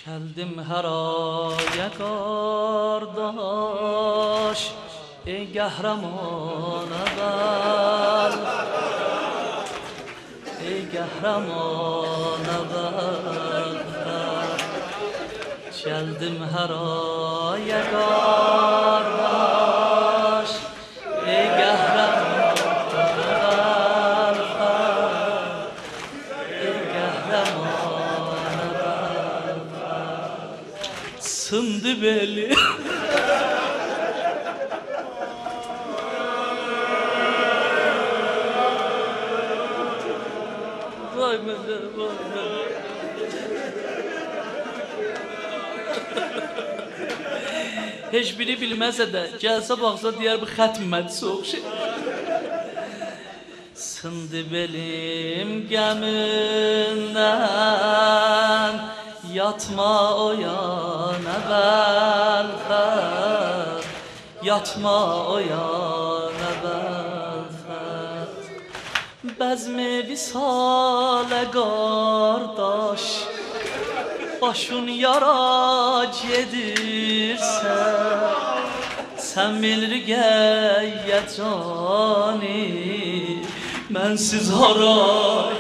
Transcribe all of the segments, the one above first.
Geldim her aya kardeş, ey kahraman evvel, ey kahraman evvel. Geldim her aya kardeş, ey kahraman evvel, ey kahraman evvel. Sındı beli. Vay be, vay be. Hiçbiri bilməsə də, gəlsə baxsa deyər bu xətm mədisi oxşayır. Sındı belim gəmindən, yatma o yana bəlfət, yatma o yana bəlfət. Bəzmi visalə qardaş, başın yara gedirsə, sən bilir gəyyəcani, mənsiz haray.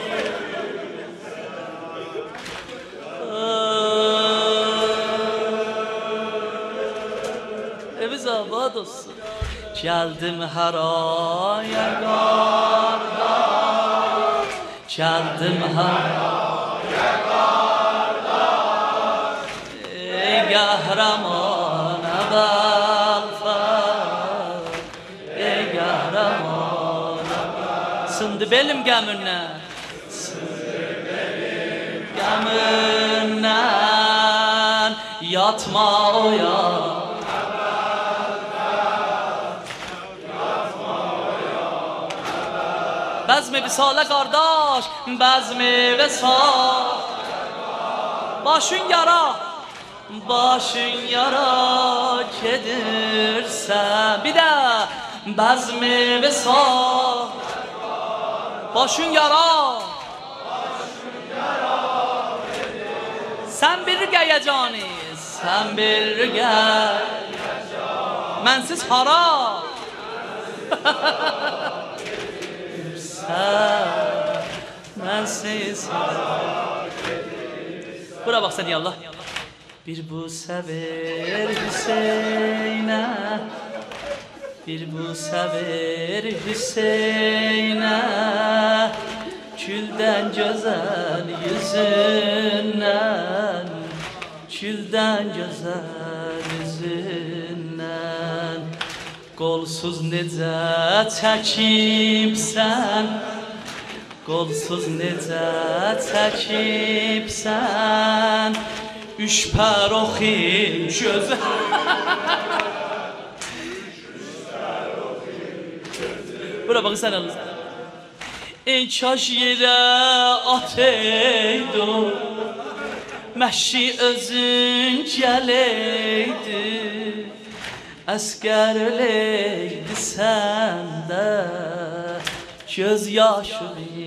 Eviz abad olsun. Geldim her aya kardeş, geldim her aya kardeş, ey kahraman evvel, ey kahraman evvel. Sındı belim gəmindən, sındı belim gəmindən, yatma o yana. Bəzmi visalə qardaş, bəzmi visal. Başın yara, başın yara gedirsən. Bir də bəzmi visal. Başın yara, sən bir gəyyəcani, sən bir gəyyəcani, mənsiz hara. Mənsiz bura bax sən ya Allah. Bir bu səver Hüseynə, bir bu səver Hüseynə, küldən gözəl yüzündən, küldən gözəl yüzündən. Qolsuz necə çəkibsən, qolsuz necə çəkibsən, üç pəroxi gözə. Bura bax sən Allah. Ey kaş yerə ataydı, məşi özün gələydi, əskər öləydi səndə, göz yaşını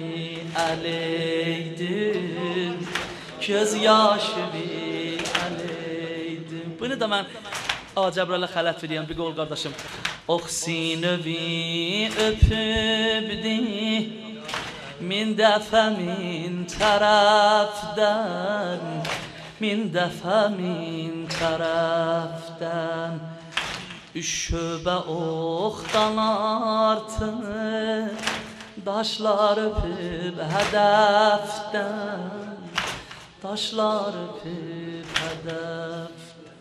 ələydin, göz yaşını ələydin. Bunu da mən Cəbrailə xələt veriyəm, bir qol qardaşım. Oxsinövi öpübdi, min dəfə min tərəfdən, min dəfə min tərəfdən. Üç şöbə oxdan artıq, daşlar öpüb hədəfdən, daşlar öpüb hədəfdən.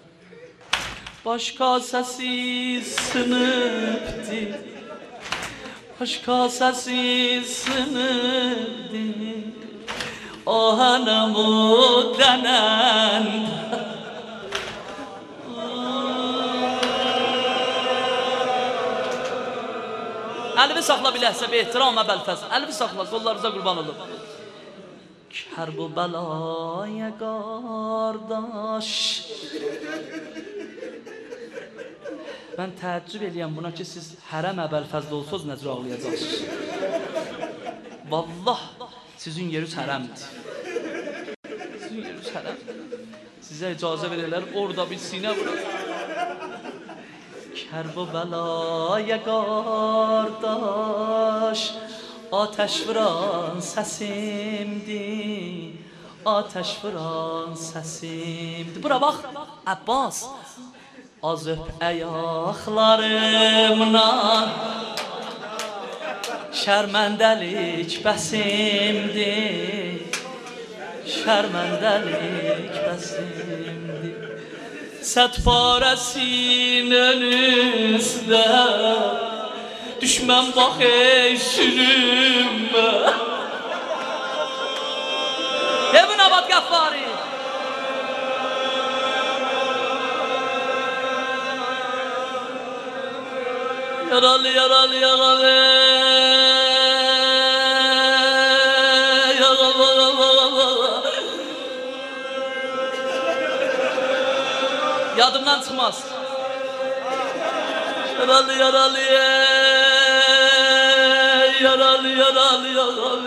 Başqa səsiz sınıbdı, başqa səsiz sınıbdı, o hanımı dənəndə. Əlimi saxla biləhsə, bir ehtiram əbəlfəz. Əlimi saxla, qollarınıza qurban olub. Kər bu bəlaya qardaş. Mən təəccüb eləyəm buna ki, siz hərəm əbəlfəzdə olsanız necə ağlayacaqsınız. Vallah, sizin yeriniz hərəmdir. Sizin yeriniz hərəm. Size icazə verirler, orada bir sinə vurur. Kerbela'ya kardeş, ateş vuran sesimdi, ateş vuran sesimdi. Bura bak, Abbas. Az öp ayaklarımla, şərməndəlik bəsimdi, şərməndəlik bəsimdi. Sət parəsinin üstə, düşmən bax ey sürünmə. Ebn Abad Qəffari. Yaralı, yaralı, yaralı. Yadımdan çıkmaz. Yaralı, yaralı, yaralı, yaralı, yaralı.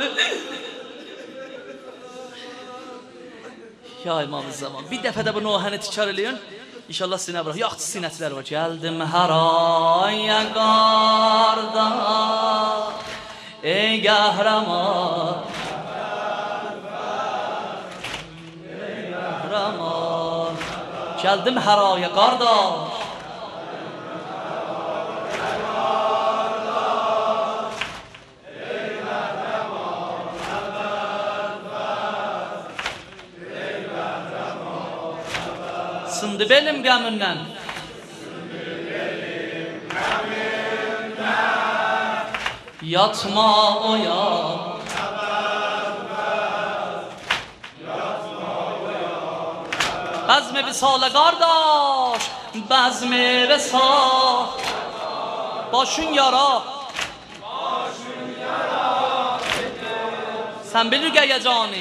Ya İmam-ı Zaman, bir dəfə də bu nohəni tikar eləyin. İnşallah sinə bırak. Yaxçı sinətlər var. Gəldim hər aya qarda, ey qəhrəman, ey qəhrəman. Gəldim hər aya qarda, sındı benim gəmimdən, yatma oyan, bəzmi visalə qardaş, bəzmi visal, başın yara, sən bil rüqəyə cani,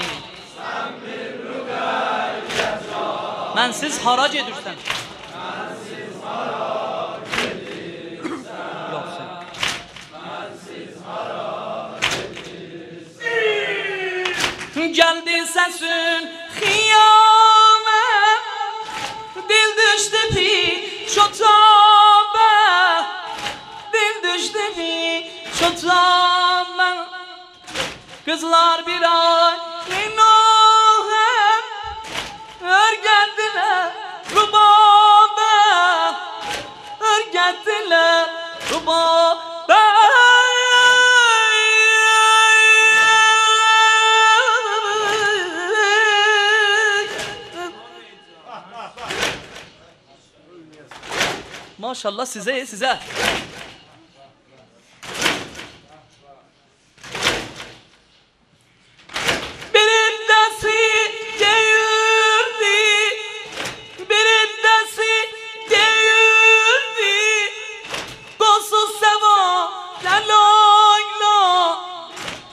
mənsiz hara gedirsən? Mənsiz hara gedirsən? Yox sən. Mənsiz hara gedirsən? Gəldi səsin xiyamə, dil düşdü pi çotabə, dil düşdü pi çotabə. Qızlar bir ay örgətdiler rubabə, örgətdiler rubabə. Maşallah size, size.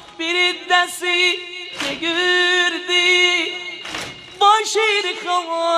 Come on.